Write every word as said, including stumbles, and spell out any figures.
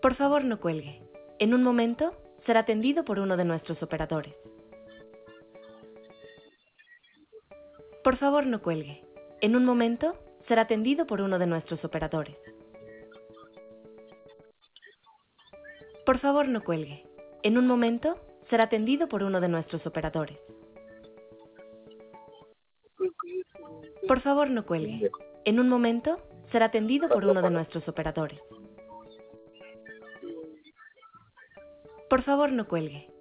Por favor, no cuelgue. En un momento, será atendido por uno de nuestros operadores. Por favor, no cuelgue. En un momento, será atendido por uno de nuestros operadores. Por favor, no cuelgue. En un momento, será atendido por uno de nuestros operadores. Por favor, no cuelgue. En un momento, será atendido por uno de nuestros operadores. Por favor, no cuelgue.